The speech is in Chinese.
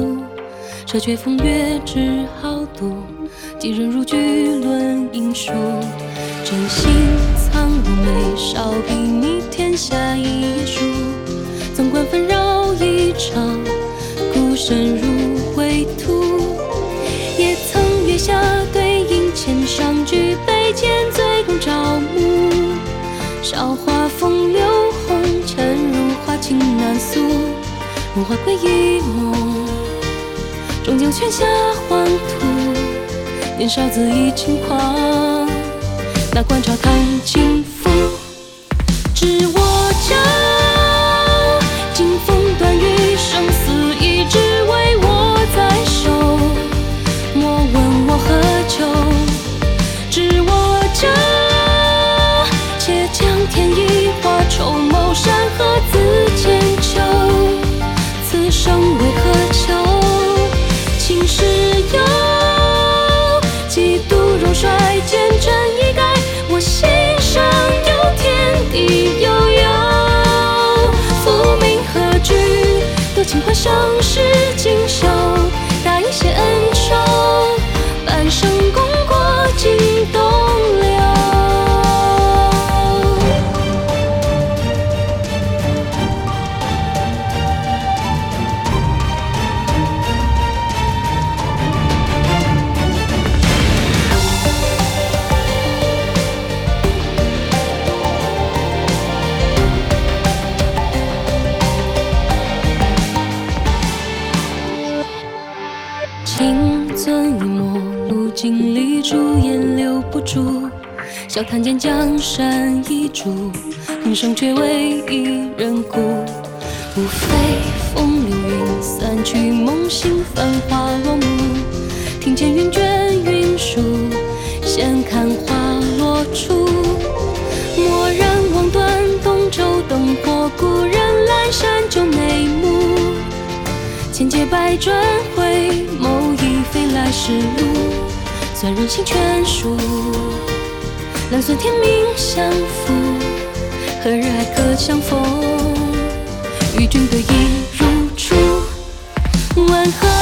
舍却风月只好度，几人如巨轮印书。真心藏入眉梢，睥睨天下一页书。纵观纷扰一场，孤身入归途。也曾月下对饮千觞，举杯间醉共朝暮。韶华风流红尘，如花情难诉。梦话归一梦，终将泉下黄土。年少恣意轻狂，那观潮看轻浮。知我者，经风断雨，生死已只为我在手。莫问我何求，知我者，且将天意化筹谋，山河自千秋。此生为何求？情是有，几度荣衰，见真一改。我心上有天地悠悠，复命何惧？多情换生是锦绣，答应谢恩仇，半生功过尽东流。情尊一抹，路经历珠，烟留不住。笑谈间江山易主，人生却为一人故。无非风流云散去，梦醒繁华落幕。听见云卷云舒，闲看花落处。蓦然望断东洲灯火，故人阑珊旧眉目。千劫百转回眸，已非来时路。算人心全数，难算天命相负。何日还可相逢？与君对弈如初，万壑